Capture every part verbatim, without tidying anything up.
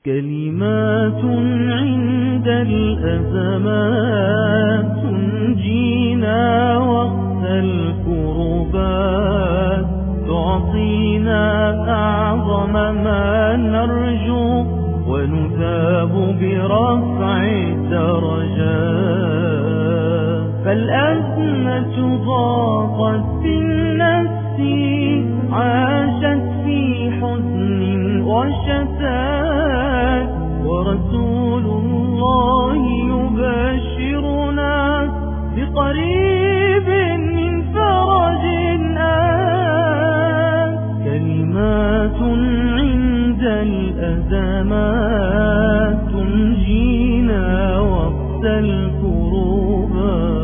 كلمات عند الأزمات تنجينا وقت الكربات، تعطينا أعظم ما نرجو ونثاب برفع الدرجات. فالأزمة ضاقت بالنفس، عاشت في حزن وشتات، ورسول الله يبشرنا بقريب من فرج آت. كلمات عند الأزمات تنجينا وقت الكربات.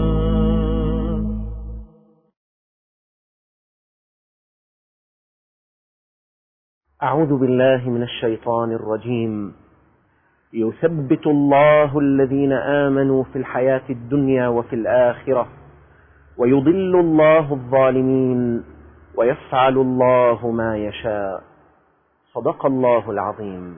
أعوذ بالله من الشيطان الرجيم. يثبت الله الذين آمنوا في الحياة الدنيا وفي الآخرة، ويضل الله الظالمين، ويفعل الله ما يشاء. صدق الله العظيم.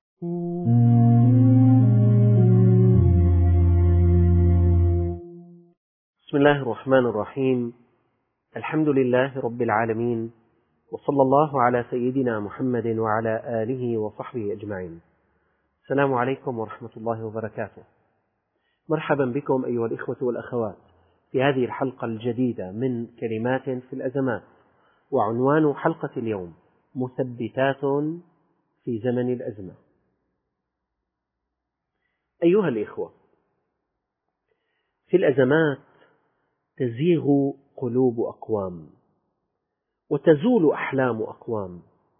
بسم الله الرحمن الرحيم. الحمد لله رب العالمين، وصلى الله على سيدنا محمد وعلى آله وصحبه أجمعين. السلام عليكم ورحمة الله وبركاته. مرحبا بكم أيها الإخوة والأخوات في هذه الحلقة الجديدة من كلمات في الأزمات، وعنوان حلقة اليوم مثبتات في زمن الأزمة. أيها الإخوة، في الأزمات تزيغ قلوب أقوام، وتزول أحلام أقوام،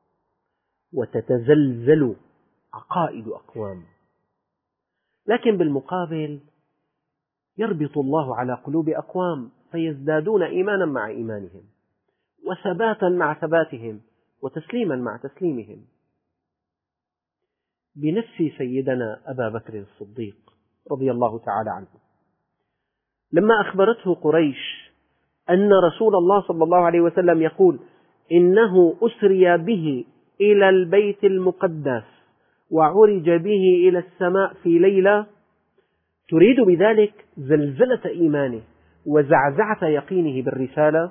وتتزلزل عقائد أقوام، لكن بالمقابل يربط الله على قلوب أقوام فيزدادون إيمانا مع إيمانهم، وثباتا مع ثباتهم، وتسليما مع تسليمهم. بنفس سيدنا أبا بكر الصديق رضي الله تعالى عنه، لما أخبرته قريش أن رسول الله صلى الله عليه وسلم يقول إنه أسري به إلى البيت المقدس وعرج به إلى السماء في ليلة، تريد بذلك زلزلة إيمانه وزعزعة يقينه بالرسالة،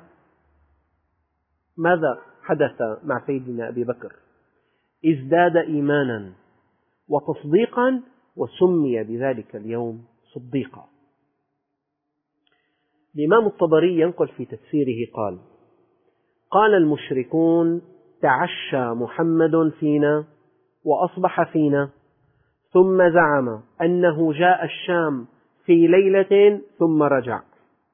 ماذا حدث مع سيدنا أبي بكر؟ ازداد إيمانا وتصديقا، وسمي بذلك اليوم صديقا. الإمام الطبري ينقل في تفسيره قال: قال المشركون تعشى محمد فينا وأصبح فينا، ثم زعم أنه جاء الشام في ليلة ثم رجع.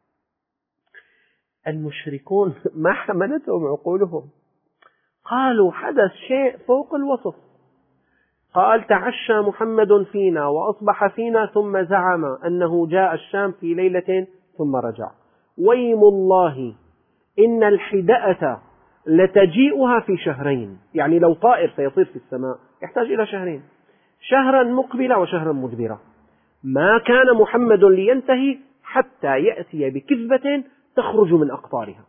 المشركون ما حملتهم عقولهم، قالوا حدث شيء فوق الوصف. قال تعشى محمد فينا وأصبح فينا، ثم زعم أنه جاء الشام في ليلة ثم رجع. ويم الله إن الحدأة لتجيئها في شهرين، يعني لو طائر سيطير في السماء يحتاج إلى شهرين، شهرا مقبلة وشهرا مدبرة. ما كان محمد لينتهي حتى يأتي بكذبة تخرج من أقطارها.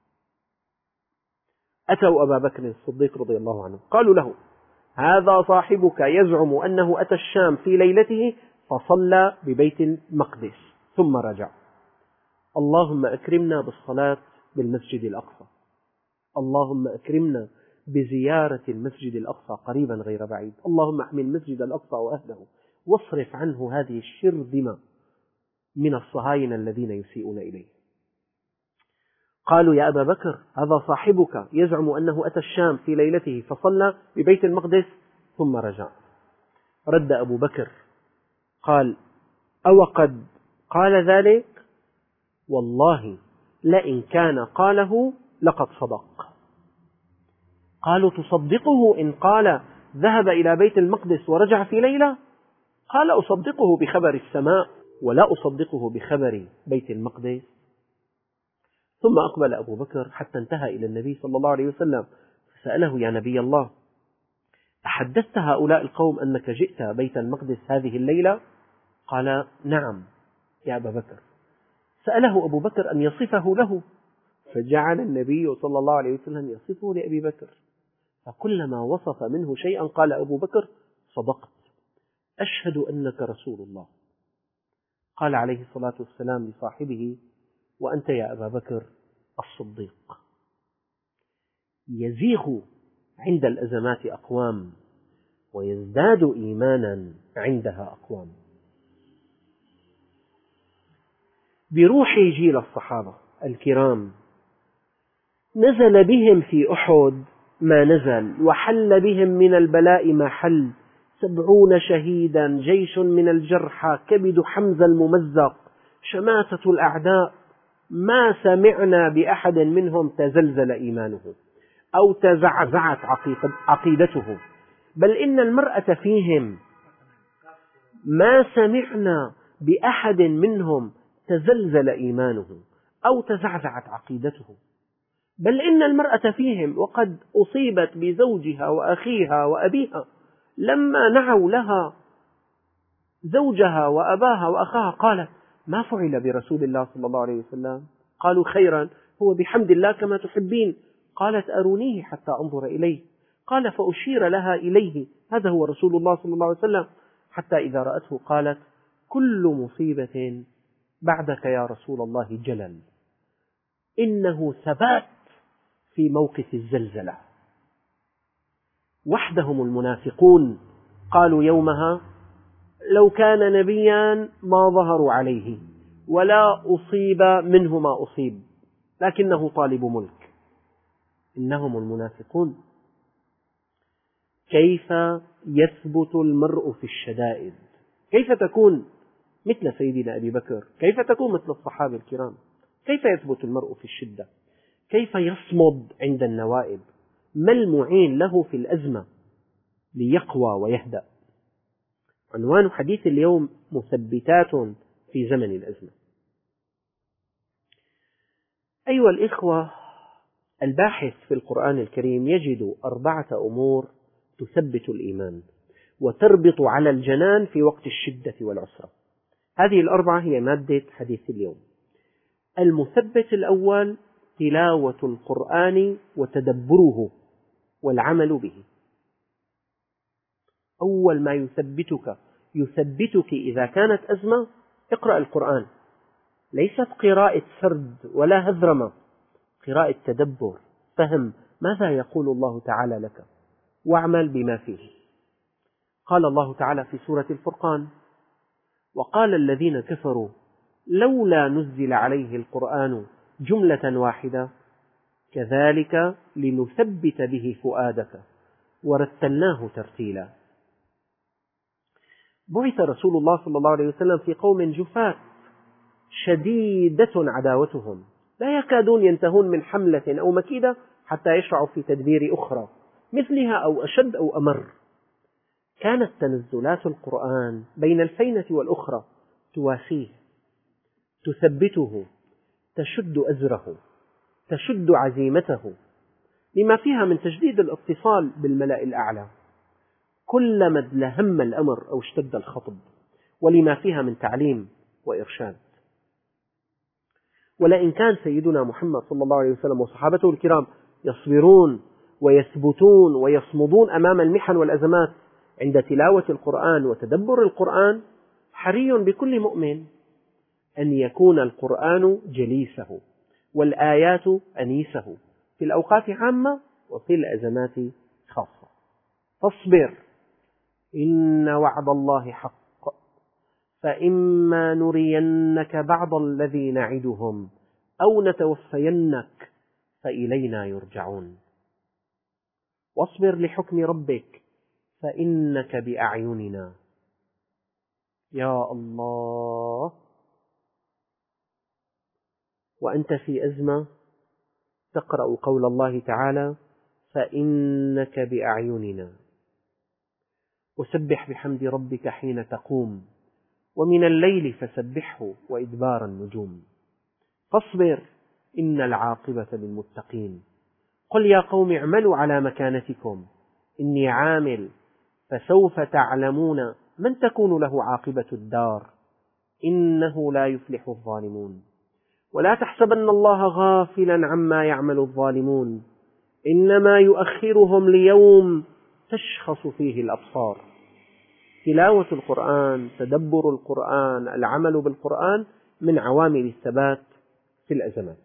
أتوا أبا بكر الصديق رضي الله عنه قالوا له: هذا صاحبك يزعم أنه أتى الشام في ليلته فصلى ببيت المقدس ثم رجع. اللهم أكرمنا بالصلاة بالمسجد الأقصى، اللهم أكرمنا بزيارة المسجد الأقصى قريبا غير بعيد، اللهم احمي المسجد الأقصى وأهله، واصرف عنه هذه الشرذمة من الصهاينة الذين يسيئون إليه. قالوا: يا أبا بكر، هذا صاحبك يزعم أنه أتى الشام في ليلته فصلى ببيت المقدس ثم رجع. رد أبو بكر قال: أو قد قال ذلك؟ والله لئن كان قاله لقد صدق. قالوا: تصدقه إن قال ذهب إلى بيت المقدس ورجع في ليلة؟ قال: أصدقه بخبر السماء ولا أصدقه بخبر بيت المقدس. ثم أقبل أبو بكر حتى انتهى إلى النبي صلى الله عليه وسلم فسأله: يا نبي الله، أحدثت هؤلاء القوم أنك جئت بيت المقدس هذه الليلة؟ قال: نعم يا أبا بكر. سأله أبو بكر أن يصفه له، فجعل النبي صلى الله عليه وسلم يصفه لأبي بكر، فكلما وصف منه شيئا قال أبو بكر: صدقت أشهد أنك رسول الله. قال عليه الصلاة والسلام لصاحبه: وأنت يا أبا بكر الصديق. يزيغ عند الأزمات أقوام ويزداد إيمانا عندها أقوام. بروح جيل الصحابة الكرام نزل بهم في أحد ما نزل، وحل بهم من البلاء ما حل، سبعون شهيدا، جيش من الجرحى، كبد حمزة الممزق، شماتة الأعداء. ما سمعنا بأحد منهم تزلزل إيمانه أو تزعزعت عقيدته، بل إن المرأة فيهم ما سمعنا بأحد منهم تزلزل إيمانه أو تزعزعت عقيدته، بل إن المرأة فيهم وقد أصيبت بزوجها وأخيها وأبيها لما نعوا لها زوجها وأباها وأخاها قالت: ما فعل برسول الله صلى الله عليه وسلم؟ قالوا: خيرا، هو بحمد الله كما تحبين. قالت: أرونيه حتى أنظر إليه. قال: فأشير لها إليه، هذا هو رسول الله صلى الله عليه وسلم، حتى إذا رأته قالت: كل مصيبة بعدك يا رسول الله جلل، إنه ثبات في موقف الزلزلة. وحدهم المنافقون قالوا يومها: لو كان نبيا ما ظهروا عليه ولا أصيب منه ما أصيب، لكنه طالب ملك. إنهم المنافقون. كيف يثبت المرء في الشدائد؟ كيف تكون مثل سيدنا أبي بكر؟ كيف تكون مثل الصحابة الكرام؟ كيف يثبت المرء في الشدة؟ كيف يصمد عند النوائب؟ ما المعين له في الأزمة ليقوى ويهدأ؟ عنوان حديث اليوم: مثبتات في زمن الأزمة. أيها الإخوة، الباحث في القرآن الكريم يجد أربعة أمور تثبت الإيمان وتربط على الجنان في وقت الشدة والعسرة. هذه الأربعة هي مادة حديث اليوم. المثبت الأول: تلاوة القرآن وتدبره والعمل به. أول ما يثبتك يثبتك إذا كانت أزمة: اقرأ القرآن، ليست قراءة سرد ولا هذرمة، قراءة تدبر، فهم ماذا يقول الله تعالى لك، واعمل بما فيه. قال الله تعالى في سورة الفرقان: وقال الذين كفروا لولا نزل عليه القرآن جملة واحدة كذلك لنثبت به فؤادك ورتلناه ترتيلا. بعث رسول الله صلى الله عليه وسلم في قوم جفاة شديدة عداوتهم، لا يكادون ينتهون من حملة أو مكيدة حتى يشرعوا في تدبير أخرى مثلها أو أشد أو أمر. كانت تنزلات القرآن بين الفينة والأخرى تواسيه، تثبته، تشد أزره، تشد عزيمته، لما فيها من تجديد الاتصال بالملأ الأعلى كلما ازدهم الأمر أو اشتد الخطب، ولما فيها من تعليم وإرشاد. ولئن كان سيدنا محمد صلى الله عليه وسلم وصحابته الكرام يصبرون ويثبتون ويصمدون أمام المحن والأزمات عند تلاوة القرآن وتدبر القرآن، حري بكل مؤمن أن يكون القرآن جليسه والآيات أنيسه في الأوقات عامة وفي الأزمات خاصة. فاصبر إن وعد الله حق، فإما نرينك بعض الذي نعدهم أو نتوفينك فإلينا يرجعون. واصبر لحكم ربك فإنك بأعيننا. يا الله، وأنت في أزمة تقرأ قول الله تعالى: فإنك بأعيننا. وسبح بحمد ربك حين تقوم ومن الليل فسبحه وإدبار النجوم. فاصبر إن العاقبة للمتقين. قل يا قوم اعملوا على مكانتكم إني عامل فسوف تعلمون من تكون له عاقبة الدار إنه لا يفلح الظالمون. ولا تحسبن الله غافلا عما يعمل الظالمون إنما يؤخرهم ليوم تشخص فيه الأبصار. تلاوة القرآن، تدبر القرآن، العمل بالقرآن من عوامل الثبات في الأزمات.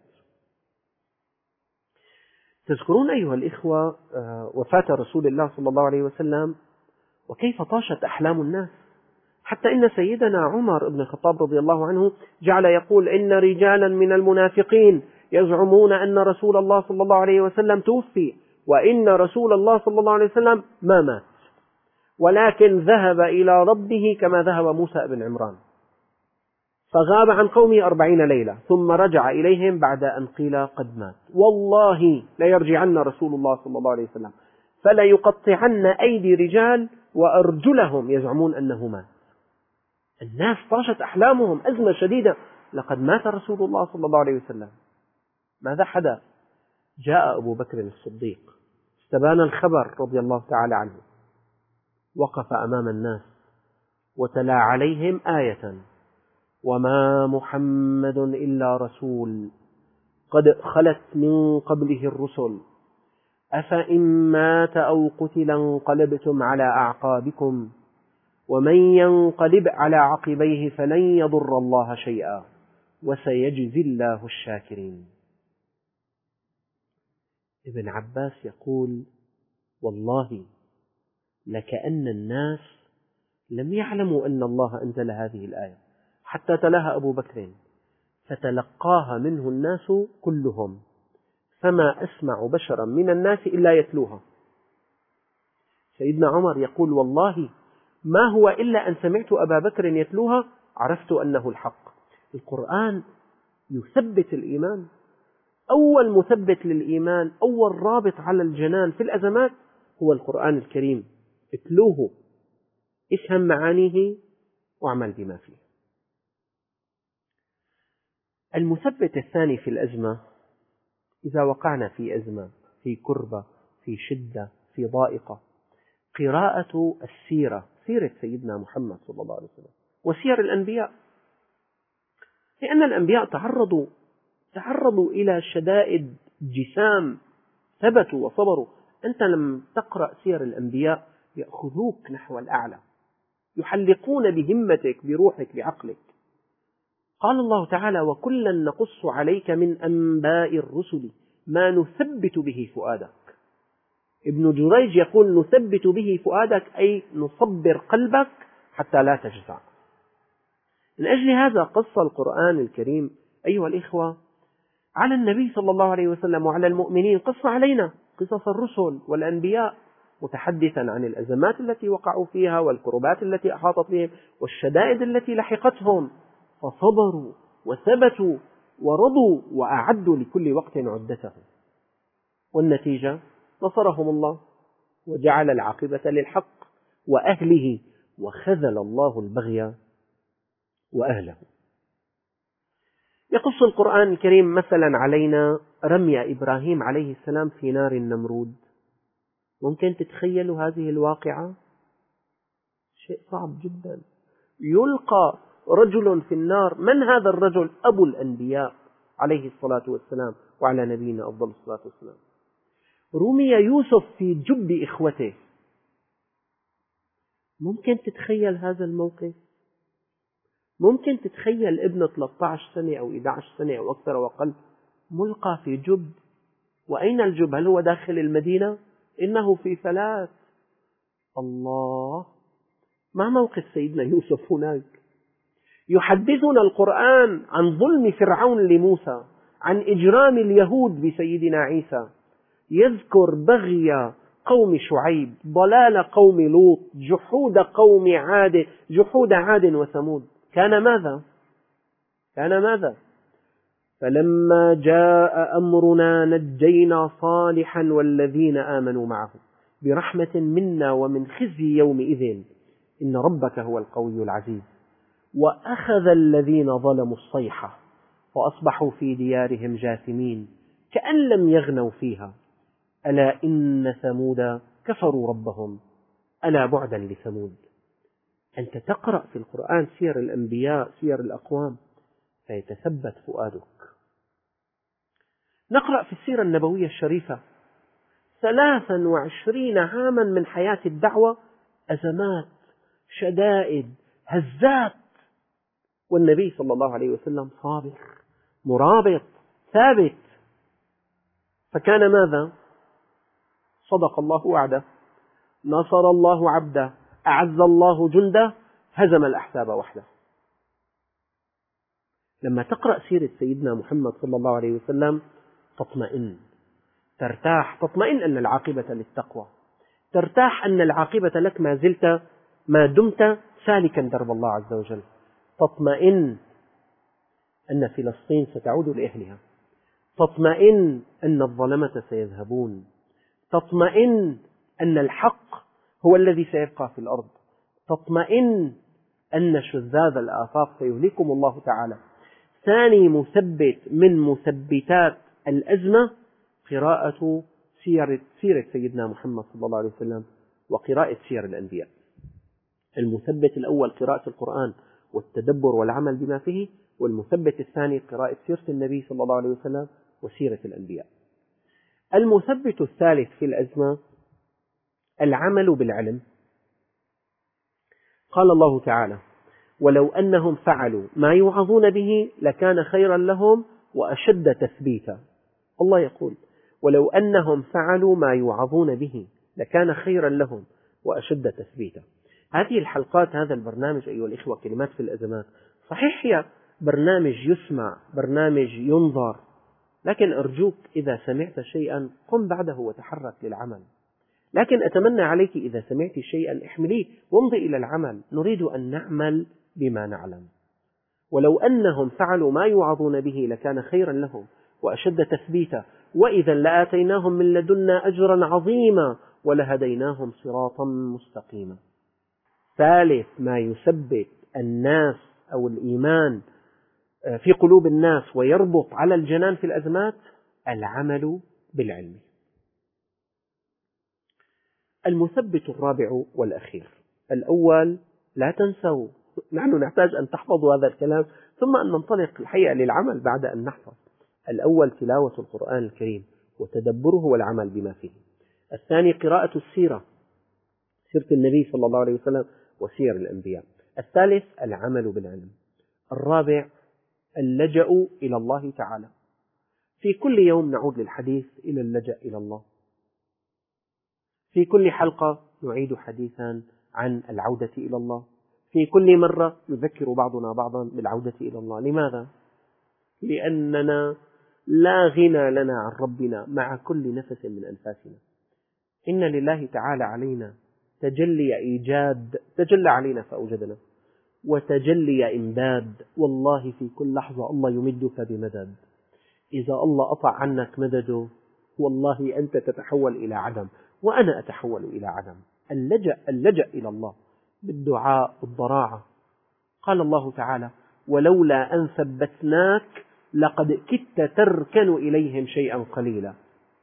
تذكرون أيها الإخوة وفاة رسول الله صلى الله عليه وسلم وكيف طاشت أحلام الناس، حتى إن سيدنا عمر بن الخطاب رضي الله عنه جعل يقول: إن رجالا من المنافقين يزعمون أن رسول الله صلى الله عليه وسلم توفي، وإن رسول الله صلى الله عليه وسلم ما مات، ولكن ذهب إلى ربه كما ذهب موسى بن عمران، فغاب عن قومه أربعين ليلة ثم رجع إليهم بعد أن قيل قد مات. والله ليرجعن رسول الله صلى الله عليه وسلم فليقطعن أيدي رجال وأرجلهم يزعمون أنه مات. الناس طاشت أحلامهم، أزمة شديدة، لقد مات رسول الله صلى الله عليه وسلم. ماذا حدث؟ جاء أبو بكر الصديق، استبان الخبر رضي الله تعالى عنه، وقف أمام الناس وتلا عليهم آية: وما محمد إلا رسول قد خلت من قبله الرسل أفإن مات أو قتل انقلبتم على أعقابكم ومن ينقلب على عقبيه فلن يضر الله شيئا وسيجزي الله الشاكرين. ابن عباس يقول: والله لكأن الناس لم يعلموا أن الله أنزل هذه الآية حتى تلاها أبو بكر، فتلقاها منه الناس كلهم، فما أسمع بشرا من الناس إلا يتلوها. سيدنا عمر يقول: والله ما هو إلا أن سمعت أبا بكر يتلوها عرفت أنه الحق. القرآن يثبت الإيمان، أول مثبت للإيمان، أول رابط على الجنان في الأزمات هو القرآن الكريم. اتلوه، افهم معانيه واعمل بما فيه. المثبت الثاني في الأزمة، إذا وقعنا في أزمة، في كربة، في شدة، في ضائقة، قراءة السيرة، سيرة سيدنا محمد صلى الله عليه وسلم وسير الأنبياء، لأن الأنبياء تعرضوا تعرضوا إلى شدائد جسام، ثبتوا وصبروا. أنت لم تقرأ سير الأنبياء يأخذوك نحو الأعلى، يحلقون بهمتك، بروحك، بعقلك. قال الله تعالى: وكلا نقص عليك من أنباء الرسل ما نثبت به فؤادك. ابن جريج يقول: نثبت به فؤادك، أي نصبر قلبك حتى لا تجزع. من أجل هذا قص القرآن الكريم أيها الإخوة على النبي صلى الله عليه وسلم وعلى المؤمنين، قص علينا قصص الرسل والأنبياء، متحدثا عن الأزمات التي وقعوا فيها والكربات التي أحاطت بهم والشدائد التي لحقتهم، فصبروا وثبتوا ورضوا وأعدوا لكل وقت عدته، والنتيجة نصرهم الله وجعل العاقبة للحق وأهله، وخذل الله البغي وأهله. يقص القرآن الكريم مثلا علينا رمي إبراهيم عليه السلام في نار النمرود. ممكن تتخيلوا هذه الواقعة؟ شيء صعب جدا. يلقى رجل في النار، من هذا الرجل؟ أبو الأنبياء عليه الصلاة والسلام وعلى نبينا أفضل الصلاة والسلام. رمي يوسف في جب إخوته. ممكن تتخيل هذا الموقف؟ ممكن تتخيل ابن ثلاثة عشر سنة أو إحدى عشرة سنة أو أكثر وأقل ملقى في جب؟ وأين الجب؟ هل هو داخل المدينة؟ إنه في فلاة. الله، ما موقف سيدنا يوسف هناك؟ يحدثنا القرآن عن ظلم فرعون لموسى، عن إجرام اليهود بسيدنا عيسى، يذكر بغي قوم شعيب، ضلال قوم لوط، جحود قوم عاد، جحود عاد وثمود. كان ماذا؟ كان ماذا؟ فلما جاء أمرنا نجينا صالحا والذين آمنوا معه برحمة منا ومن خزي يومئذ إن ربك هو القوي العزيز وأخذ الذين ظلموا الصيحة فأصبحوا في ديارهم جاثمين كأن لم يغنوا فيها ألا إن ثمود كفروا ربهم ألا بعدا لثمود. أنت تقرأ في القرآن سير الأنبياء، سير الأقوام، فيتثبت فؤادك. نقرأ في السيرة النبوية الشريفة ثلاثا وعشرين عاما من حياة الدعوة، أزمات، شدائد، هزات، والنبي صلى الله عليه وسلم صابر مرابط ثابت. فكان ماذا؟ صدق الله وعده، نصر الله عبده، أعز الله جنده، هزم الأحزاب وحده. لما تقرأ سيرة سيدنا محمد صلى الله عليه وسلم تطمئن، ترتاح، تطمئن أن العاقبة للتقوى، ترتاح أن العاقبة لك ما زلت ما دمت سالكا درب الله عز وجل، تطمئن أن فلسطين ستعود لأهلها، تطمئن أن الظلمة سيذهبون، تطمئن أن الحق هو الذي سيبقى في الأرض، تطمئن أن شذاذ الآفاق سيهلكم الله تعالى. ثاني مثبت من مثبتات الأزمة قراءة سيرة, سيرة سيدنا محمد صلى الله عليه وسلم وقراءة سير الأنبياء. المثبت الأول قراءة القرآن والتدبر والعمل بما فيه، والمثبت الثاني قراءة سيرة النبي صلى الله عليه وسلم وسيرة الأنبياء. المثبت الثالث في الأزمة العمل بالعلم. قال الله تعالى: ولو أنهم فعلوا ما يوعظون به لكان خيرا لهم وأشد تثبيتا. الله يقول: ولو أنهم فعلوا ما يوعظون به لكان خيرا لهم وأشد تثبيتا. هذه الحلقات، هذا البرنامج أيها الإخوة كلمات في الأزمات، صحيح هي برنامج يسمع، برنامج ينظر، لكن أرجوك إذا سمعت شيئا قم بعده وتحرك للعمل. لكن أتمنى عليك إذا سمعت شيئا احمليه وامضي إلى العمل. نريد أن نعمل بما نعلم. ولو أنهم فعلوا ما يوعظون به لكان خيرا لهم وأشد تثبيتا وإذا لآتيناهم من لدنا أجرا عظيما ولهديناهم صراطا مستقيما. ثالث ما يثبت الناس أو الإيمان في قلوب الناس ويربط على الجنان في الأزمات العمل بالعلم. المثبت الرابع والأخير، الأول لا تنسوا، نحن نحتاج أن تحفظوا هذا الكلام ثم أن ننطلق الحقيقة للعمل بعد أن نحفظ. الأول تلاوة القرآن الكريم وتدبره والعمل بما فيه. الثاني قراءة السيرة، سيرة النبي صلى الله عليه وسلم وسير الأنبياء. الثالث العمل بالعلم. الرابع اللجأ إلى الله تعالى. في كل يوم نعود للحديث إلى اللجأ إلى الله. في كل حلقة نعيد حديثا عن العودة إلى الله. في كل مرة يذكر بعضنا بعضا بالعودة إلى الله. لماذا؟ لأننا لا غنى لنا عن ربنا مع كل نفس من أنفاسنا. إن لله تعالى علينا تجلي إيجاد، تجلى علينا فأوجدنا، وتجلي إمداد. والله في كل لحظة الله يمدك بمدد. إذا الله قطع عنك مدده والله أنت تتحول إلى عدم وأنا أتحول إلى عدم. اللجأ, اللجأ إلى الله بالدعاء والضراعة. قال الله تعالى: ولولا أن ثبتناك لقد كدت تركن إليهم شيئا قليلا.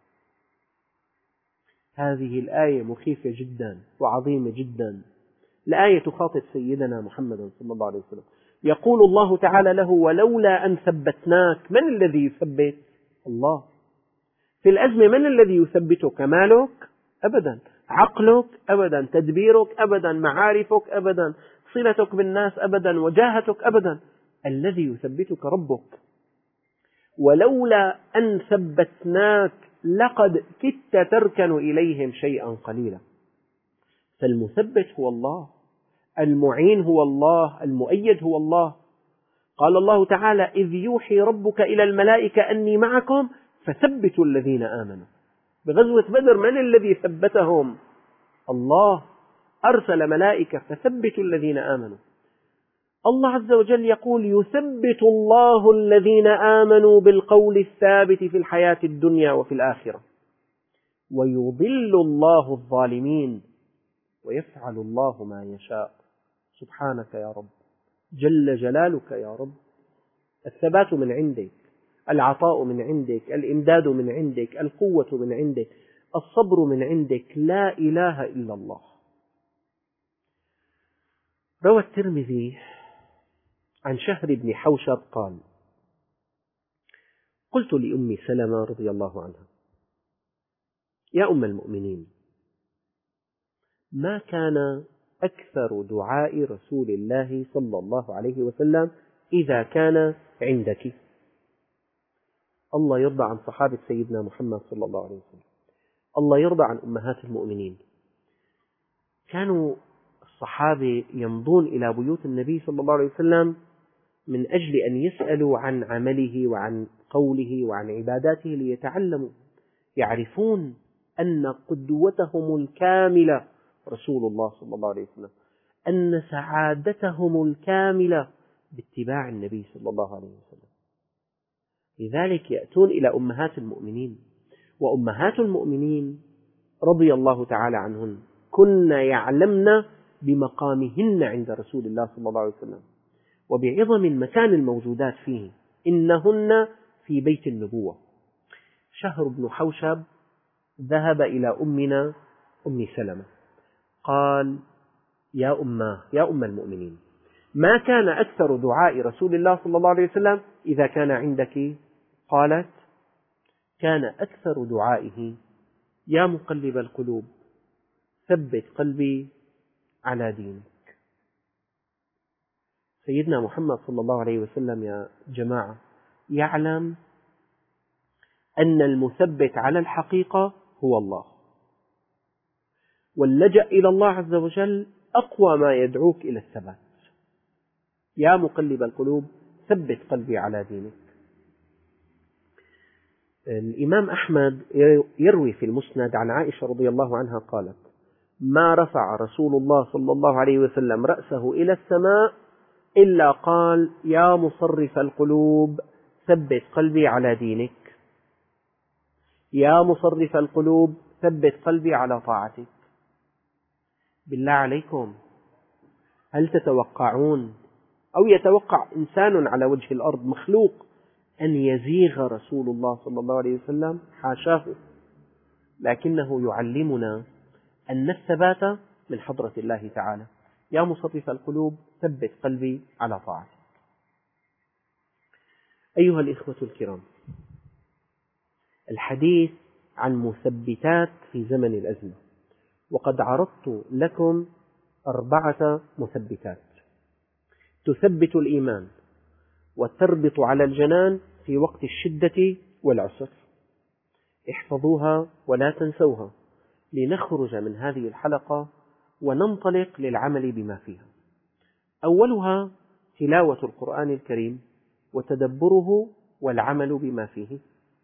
هذه الآية مخيفة جدا وعظيمة جدا. الآية تخاطب سيدنا محمد صلى الله عليه وسلم، يقول الله تعالى له: ولولا أن ثبتناك. من الذي يثبت؟ الله. في الأزمة من الذي يثبتك؟ مالك؟ أبدا. عقلك؟ أبدا. تدبيرك؟ أبدا. معارفك؟ أبدا. صلتك بالناس؟ أبدا. وجاهتك؟ أبدا. الذي يثبتك ربك. ولولا أن ثبتناك لقد كدت تركن إليهم شيئا قليلا. فالمثبت هو الله، المعين هو الله، المؤيد هو الله. قال الله تعالى: إذ يوحي ربك إلى الملائكة أني معكم فثبتوا الذين آمنوا. بغزوة بدر من الذي ثبتهم؟ الله. أرسل ملائكة فثبتوا الذين آمنوا. الله عز وجل يقول: يثبت الله الذين آمنوا بالقول الثابت في الحياة الدنيا وفي الآخرة ويضل الله الظالمين ويفعل الله ما يشاء. سبحانك يا رب، جل جلالك يا رب. الثبات من عندك، العطاء من عندك، الإمداد من عندك، القوة من عندك، الصبر من عندك. لا إله إلا الله. روى الترمذي عن شهر بن حوشب قال: قلت لأم سلمة رضي الله عنها: يا أم المؤمنين، ما كان أكثر دعاء رسول الله صلى الله عليه وسلم إذا كان عندك. الله يرضى عن صحابة سيدنا محمد صلى الله عليه وسلم، الله يرضى عن أمهات المؤمنين. كانوا الصحابة يمضون إلى بيوت النبي صلى الله عليه وسلم من أجل أن يسألوا عن عمله وعن قوله وعن عباداته ليتعلموا، يعرفون أن قدوتهم الكاملة رسول الله صلى الله عليه وسلم، أن سعادتهم الكاملة باتباع النبي صلى الله عليه وسلم. لذلك يأتون إلى أمهات المؤمنين، وأمهات المؤمنين رضي الله تعالى عنهن كن يعلمن بمقامهن عند رسول الله صلى الله عليه وسلم وبعظم المكان الموجودات فيه، إنهن في بيت النبوة. شهر بن حوشب ذهب إلى أمنا أم سلمة قال: يا أماه، يا أم المؤمنين، ما كان أكثر دعاء رسول الله صلى الله عليه وسلم إذا كان عندك؟ قالت: كان أكثر دعائه: يا مقلب القلوب ثبت قلبي على دينك. سيدنا محمد صلى الله عليه وسلم يا جماعة يعلم أن المثبت على الحقيقة هو الله، واللجأ إلى الله عز وجل أقوى ما يدعوك إلى الثبات. يا مقلب القلوب ثبت قلبي على دينك. الإمام أحمد يروي في المسند عن عائشة رضي الله عنها قالت: ما رفع رسول الله صلى الله عليه وسلم رأسه إلى السماء إلا قال: يا مصرف القلوب ثبت قلبي على دينك، يا مصرف القلوب ثبت قلبي على طاعتك. بالله عليكم، هل تتوقعون أو يتوقع إنسان على وجه الأرض مخلوق أن يزيغ رسول الله صلى الله عليه وسلم؟ حاشاه، لكنه يعلمنا أن الثبات من حضرة الله تعالى. يا مصرف القلوب ثبت قلبي على طاعتك. أيها الإخوة الكرام، الحديث عن مثبتات في زمن الأزمة، وقد عرضت لكم أربعة مثبتات تثبت الإيمان وتربط على الجنان في وقت الشدة والعسر. احفظوها ولا تنسوها لنخرج من هذه الحلقة وننطلق للعمل بما فيها. أولها تلاوة القرآن الكريم وتدبره والعمل بما فيه.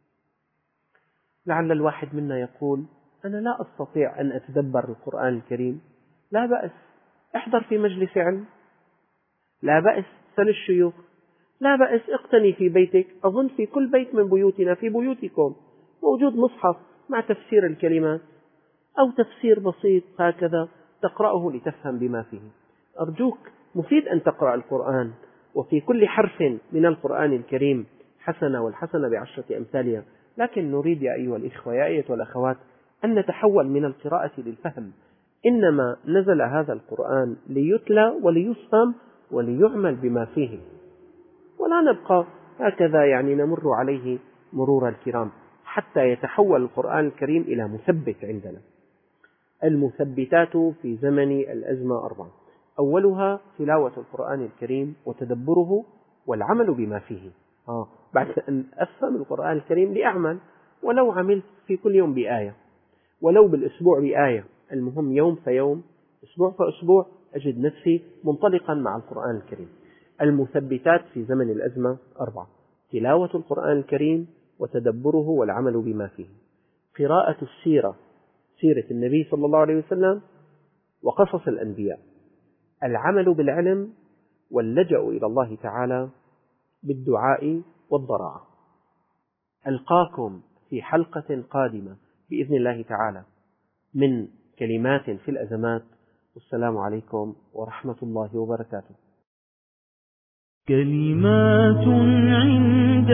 لعل الواحد منا يقول: أنا لا أستطيع أن أتدبر القرآن الكريم. لا بأس، احضر في مجلس علم، لا بأس سل الشيوخ، لا بأس اقتني في بيتك. أظن في كل بيت من بيوتنا، في بيوتكم، موجود مصحف مع تفسير الكلمات أو تفسير بسيط هكذا تقرأه لتفهم بما فيه. أرجوك، مفيد أن تقرأ القرآن، وفي كل حرف من القرآن الكريم حسنة، والحسنة بعشرة أمثالها. لكن نريد يا أيها الإخوة يا أيها الأخوات أن نتحول من القراءة للفهم. إنما نزل هذا القرآن ليتلى وليفهم وليعمل بما فيه، ولا نبقى هكذا يعني نمر عليه مرور الكرام، حتى يتحول القرآن الكريم إلى مثبت عندنا. المثبتات في زمن الأزمة أربعة. أولها تلاوة القرآن الكريم وتدبره والعمل بما فيه. آه. بعد أن أفهم القرآن الكريم لأعمل، ولو عملت في كل يوم بآية، ولو بالأسبوع بآية، المهم يوم فيوم، أسبوع فأسبوع، أجد نفسي منطلقا مع القرآن الكريم. المثبتات في زمن الأزمة أربعة: تلاوة القرآن الكريم وتدبره والعمل بما فيه، قراءة السيرة، سيرة النبي صلى الله عليه وسلم وقصص الأنبياء، العمل بالعلم، واللجأ إلى الله تعالى بالدعاء والضراعة. ألقاكم في حلقة قادمة بإذن الله تعالى من كلمات في الأزمات، والسلام عليكم ورحمة الله وبركاته. كلمات عند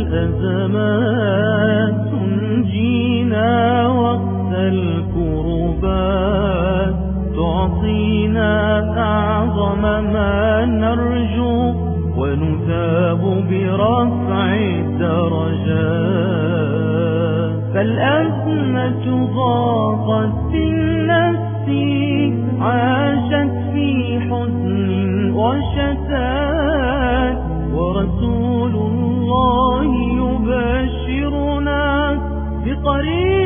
الأزمات تنجينا وقت الكربات، تعطينا أعظم ما نرجو ونثاب برفع الدرجات. فالأزمة ضاقت بالنفس عاشت وشتات، ورسول الله يبشرنا بقريب